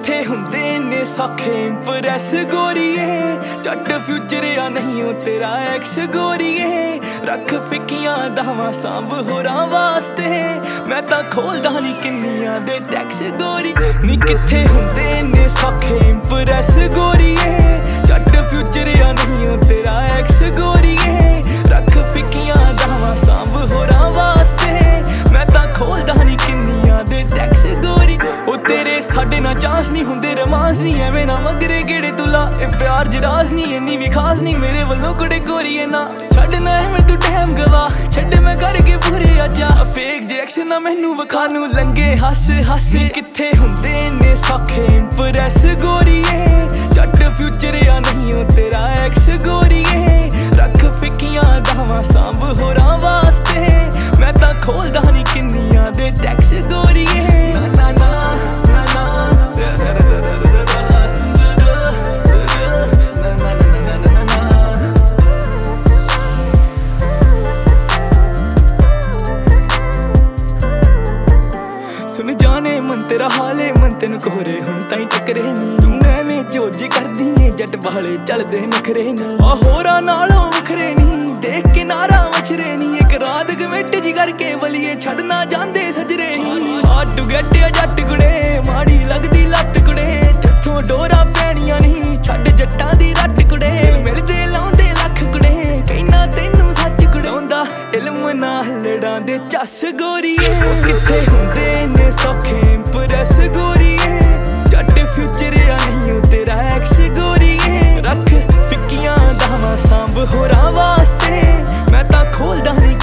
किथे हुंदे ने सौखे इंप्रेस गोरीए जट फ्यूचर या नहीं हो तेरा एक्स गोरीए रख फिकियां दावां सांभ होरां वास्ते मैं तां खोलदा नहीं किन्नियां दे टैक्स गोरी नी किथे हुंदे ने सौखे इंप्रेस गोरीए जट फ्यूचर या नहीं हो तेरा एक्स गोरीए रख फिकियां दावां सांभ होरां वास्ते मैं तां खोलदा नहीं किन्नियां दे टैक्स गोरी ओ तेरे साडे ना चांस नहीं हुंदे रोमांस नहीं एवें ना मगरे गेड़े तुला ए प्यार जराज नहीं इन्नी भी खास नहीं मेरे वल्लों कुड़े गोरीए ना छड्डना है मैं तू टाइम गवा छड्ड मैं करके पूरे आजा फेक रिएक्शन ना मैनू विखा नू लंगे हस हस किथे हुंदे ने सौखे इंप्रेस गोरीए जट फ्यूचर या नहीं हो तेरा एक्स गोरीए रख फिकियां दावां सांभ होरां वास्ते मैं तां खोलदा नहीं किन्नियां दे टैक्स गोरीए ना ना सुन जाने मन तेरा हाले मन तेन कोहरे हुण ताईं टकरे नी तू एवें जोज करदी ऐ जट वाले चलदे नखरे नी आ होरा नालों वखरे नी देख के नारा मछरे नी एक रात गवेट जी करके वलिए छड़ना जांदे सजरे नी हार्ट टू गेट जट कुड़े माड़ी लगदी लट कुड़े जत्थों डोरा पैणियां नहीं छड्ड जट्टां दी रट कुड़े मिलदे लाउंदे लख कुड़े कहना तैनू सच कुड़ाउंदा इल्म नाल लड़ां दे चस गोरीए किथे हुंदे ने सौखे इंप्रेस गोरीए जट फ्यूचर या नहीं हो तेरा एक्स गोरीए रख फिकियां दावां सांभ होरां वास्ते मैं तां खोलदा नहीं